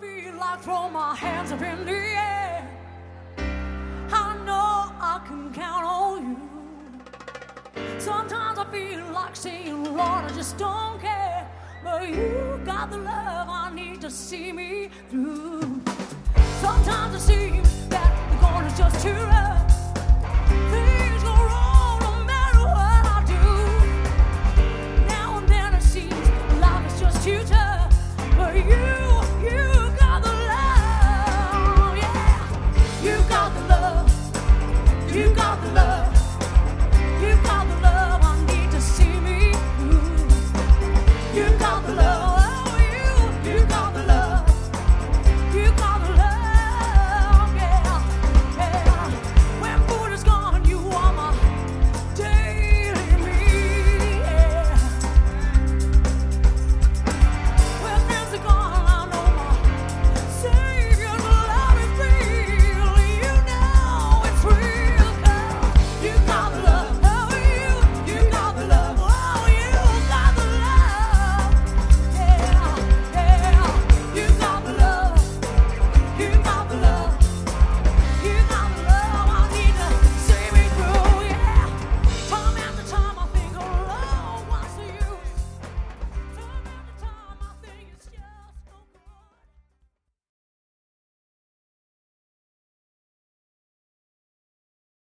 feel like throwing my hands up in the air. I know I can count on you. Sometimes I feel like saying, Lord, I just don't care. But you got the love I need to see me through. Sometimes it seems that the going is just too rough.